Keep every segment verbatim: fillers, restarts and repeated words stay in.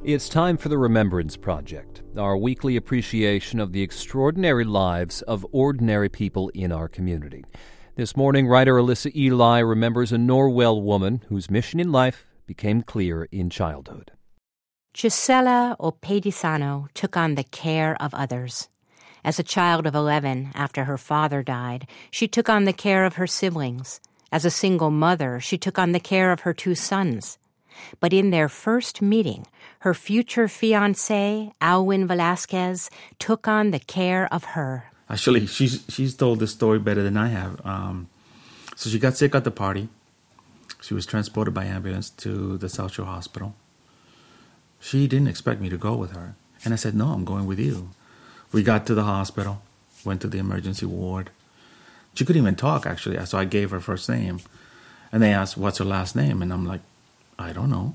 It's time for the Remembrance Project, our weekly appreciation of the extraordinary lives of ordinary people in our community. This morning, writer Alyssa Ely remembers a Norwell woman whose mission in life became clear in childhood. Gisela Opedisano took on the care of others. As a child of eleven, after her father died, she took on the care of her siblings. As a single mother, she took on the care of her two sons. But in their first meeting, her future fiancé, Alwin Velasquez, took on the care of her. Actually, she's she's told this story better than I have. Um, so she got sick at the party. She was transported by ambulance to the South Shore Hospital. She didn't expect me to go with her. And I said, no, I'm going with you. We got to the hospital, went to the emergency ward. She couldn't even talk, actually, so I gave her first name. And they asked, what's her last name? And I'm like, I don't know.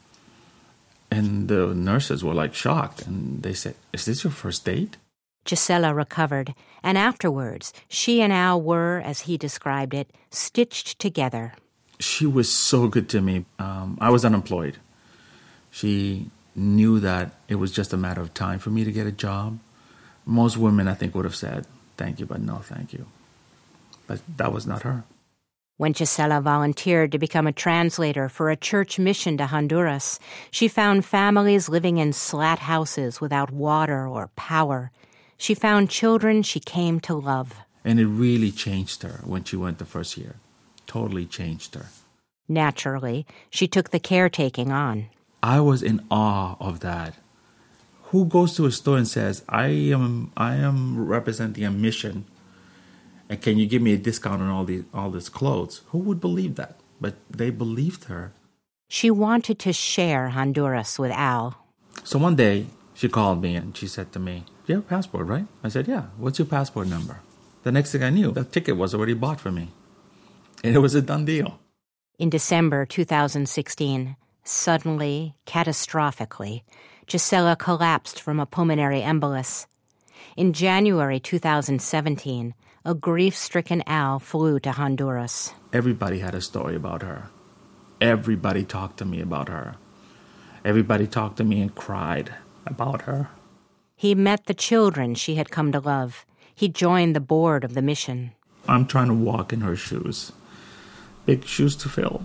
And the nurses were like shocked. And they said, is this your first date? Gisela recovered, and afterwards, she and Al were, as he described it, stitched together. She was so good to me. Um, I was unemployed. She knew that it was just a matter of time for me to get a job. Most women, I think, would have said, thank you, but no thank you. But that was not her. When Gisela volunteered to become a translator for a church mission to Honduras, she found families living in slat houses without water or power. She found children she came to love. And it really changed her when she went the first year. Totally changed her. Naturally, she took the caretaking on. I was in awe of that. Who goes to a store and says, I am I am representing a mission, and can you give me a discount on all these all these clothes? Who would believe that? But they believed her. She wanted to share Honduras with Al. So one day, she called me and she said to me, you have a passport, right? I said, yeah. What's your passport number? The next thing I knew, the ticket was already bought for me. And it was a done deal. In December two thousand sixteen, suddenly, catastrophically, Gisela collapsed from a pulmonary embolus. In January two thousand seventeen, a grief-stricken Al flew to Honduras. Everybody had a story about her. Everybody talked to me about her. Everybody talked to me and cried about her. He met the children she had come to love. He joined the board of the mission. I'm trying to walk in her shoes. Big shoes to fill.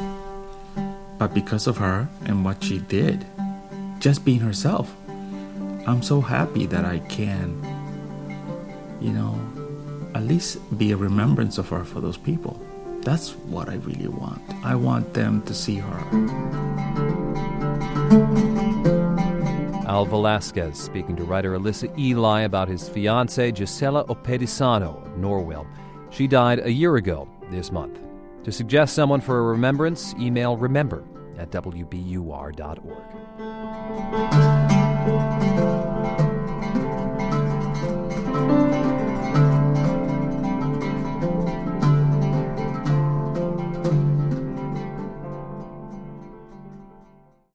But because of her and what she did, just being herself, I'm so happy that I can, you know, at least be a remembrance of her for those people. That's what I really want. I want them to see her. Al Velasquez speaking to writer Alyssa Ely about his fiancée Gisela Opedisano of Norwell. She died a year ago this month. To suggest someone for a remembrance, email remember at w b u r dot org.